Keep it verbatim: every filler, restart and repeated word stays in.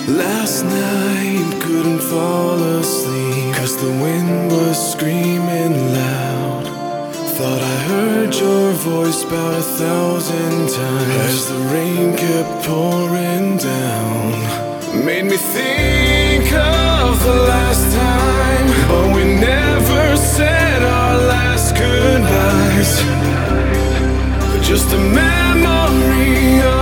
Last night couldn't fall asleep, 'cause the wind was screaming loud. Thought I heard your voice about a thousand times as the rain kept pouring down. Made me think of the last time, but we never said our last goodbyes. Just a memory of